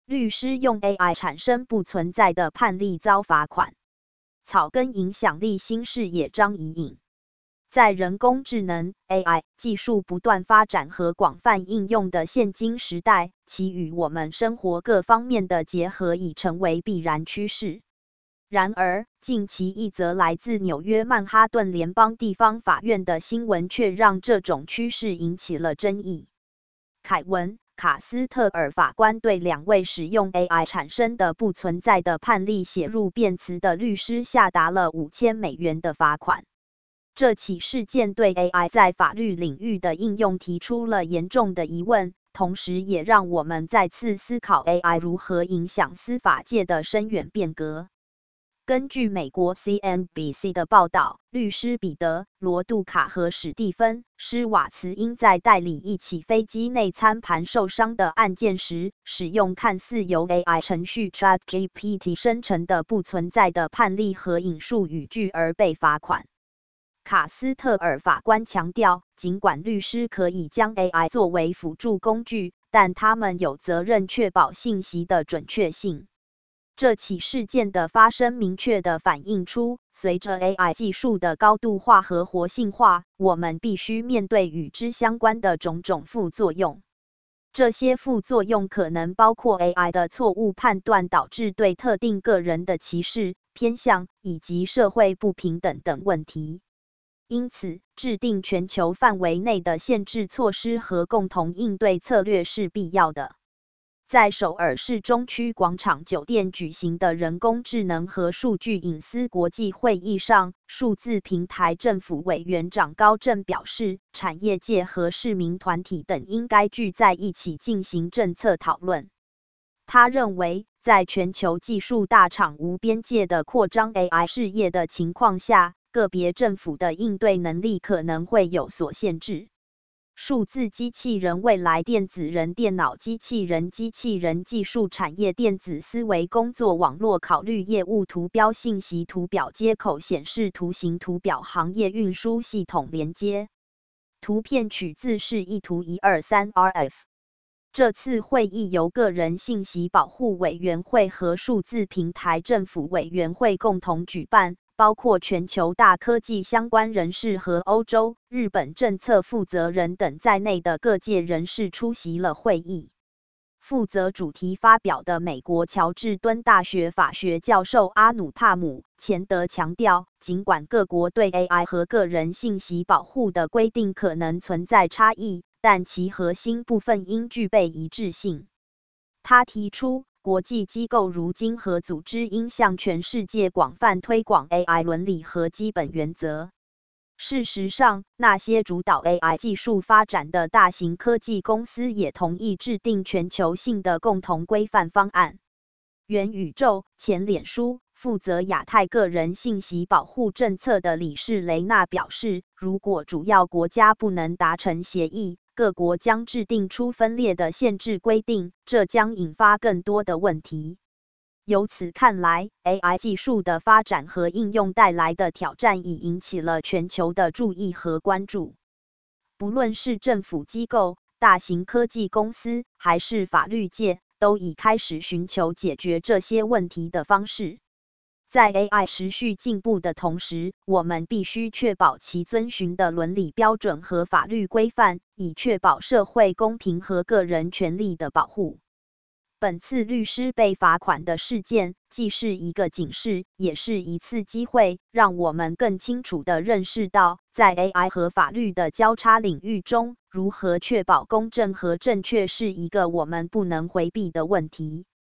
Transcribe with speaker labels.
Speaker 1: 律师用 AI 产生不存在的判例遭罚款。草根影响力新视野张怡颖。在人工智能 AI 技术不断发展和广泛应用的现今时代，其与我们生活各方面的结合已成为必然趋势。然而，近期一则来自纽约曼哈顿联邦地方法院的新闻却让这种趋势引起了争议。凯文·卡斯特尔法官对2位使用 AI 产生的不存在的判例写入辩词的律师下达了$5000的罚款。这起事件对 AI 在法律领域的应用提出了严重的疑问，同时也让我们再次思考 AI 如何影响司法界的深远变革。根据美国 CNBC 的报道，律师彼得·罗杜卡和史蒂芬·施瓦茨因在代理一起飞机内餐盘受伤的案件时，使用看似由 AI 程序 ChatGPT 生成的不存在的判例和引述语句而被罚款。卡斯特尔法官强调，尽管律师可以将 AI 作为辅助工具，但他们有责任确保信息的准确性。这起事件的发生明确地反映出，随着 AI 技术的高度化和活性化，我们必须面对与之相关的种种副作用。这些副作用可能包括 AI 的错误判断导致对特定个人的歧视、偏向以及社会不平等等问题。因此，制定全球范围内的限制措施和共同应对策略是必要的。在首尔市中区广场酒店举行的人工智能和数据隐私国际会议上，数字平台政府委员长高正表示，产业界和市民团体等应该聚在一起进行政策讨论。他认为，在全球技术大厂无边界的扩张 AI 事业的情况下，个别政府的应对能力可能会有所限制。数字机器人未来电子人电脑机器人机器人技术产业电子思维工作网络考虑业务图标信息图表接口显示图形图表行业运输系统连接。图片取自示意图 123RF。这次会议由个人信息保护委员会和数字平台政府委员会共同举办，包括全球大科技相关人士和欧洲、日本政策负责人等在内的各界人士出席了会议。负责主题发表的美国乔治敦大学法学教授阿努帕姆·钱德强调，尽管各国对 AI 和个人信息保护的规定可能存在差异，但其核心部分应具备一致性。他提出，国际机构如经合组织应向全世界广泛推广 AI 伦理和基本原则。事实上，那些主导 AI 技术发展的大型科技公司也同意制定全球性的共同规范方案。元宇宙前脸书负责亚太个人信息保护政策的理事雷纳表示，如果主要国家不能达成协议，各国将制定出分裂的限制规定，这将引发更多的问题。由此看来 ，AI 技术的发展和应用带来的挑战已引起了全球的注意和关注。不论是政府机构、大型科技公司，还是法律界，都已开始寻求解决这些问题的方式。在 AI 持续进步的同时，我们必须确保其遵循的伦理标准和法律规范，以确保社会公平和个人权利的保护。本次律师被罚款的事件，既是一个警示，也是一次机会，让我们更清楚地认识到，在 AI 和法律的交叉领域中，如何确保公正和正确是一个我们不能回避的问题。